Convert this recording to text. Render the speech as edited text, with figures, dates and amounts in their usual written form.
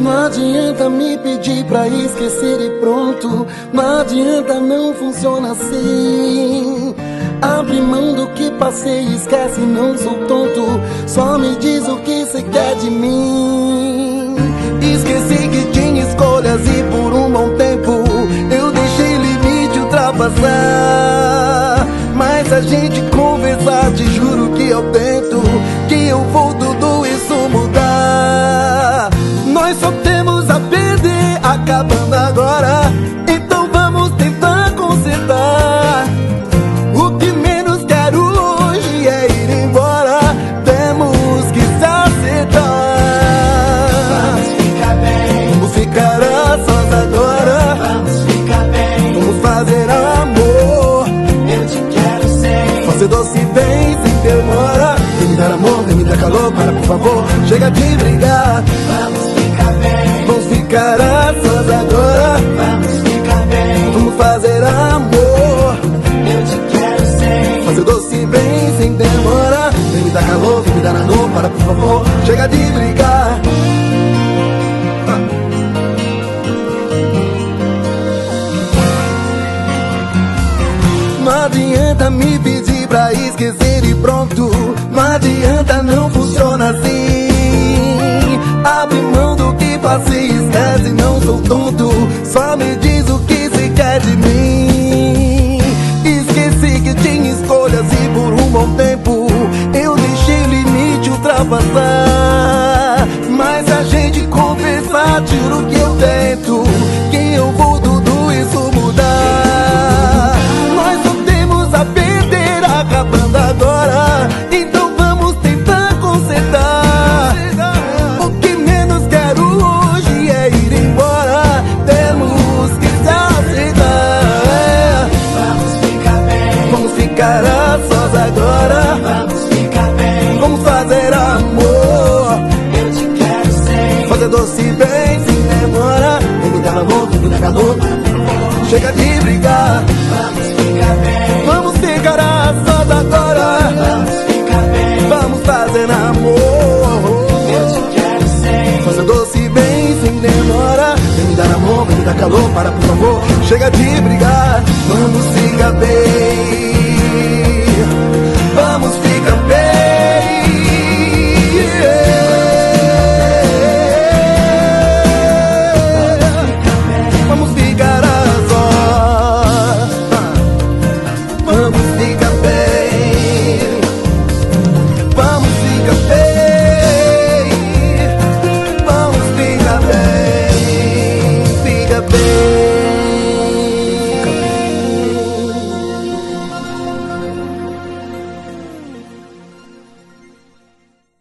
Não adianta me pedir pra esquecer e pronto. Não adianta, não funciona assim. Abre mão do que passei, esquece, não sou tonto. Só me diz o que cê quer de mim. Esqueci que tinha escolhas e por um bom tempo eu deixei limite ultrapassar. Mas a gente conversar, te juro que eu tento, que eu vou tudo isso mudar. Nós só temos a perder, acabando agora. Então vamos tentar consertar. O que menos quero hoje é ir embora. Temos que se acertar. Vamos ficar bem. Vamos ficar a sós agora. Vamos ficar bem. Vamos fazer amor. Eu te quero sem. Fazer doce bem sem demora. Vem me dar amor, vem me dar calor. Para, por favor, chega de brigar. Vamos ficar bem. Vamos ficar a sós agora. Vamos ficar bem. Vamos fazer amor. Eu te quero sem. Fazer doce bem sem demora. Vem me dar calor, vem me dar amor. Para, por favor, chega de brigar. Não adianta me pedir pra esquecer e pronto. Não adianta, não funciona assim. Abre mão do que passei, esquece, não sou tonto. Só me diz o que cê quer de mim. Esqueci que tinha escolhas e por um bom tempo eu deixei o limite ultrapassar. Mas a gente conversar, juro que eu tento, que eu vou tudo isso mudar. Nós só temos a perder, acabando agora. Então vamos tentar consertar. O que menos quero hoje é ir embora. Temos que se acertar. Vamos ficar bem. Vamos ficar a sós agora. Vamos ficar bem. Vamos fazer amor. Eu te quero sem. Fazer doce bem sem demora. Vem me dar amor, vem me dar calor. Chega de brigar. Vamos ficar bem. Vamos ficar a sós agora. Vamos ficar bem. Vamos fazer amor. Eu te quero sem. Fazer doce bem sem demora. Vem me dar amor, vem me dar calor. Para, por favor, chega de brigar. Vamos ficar bem.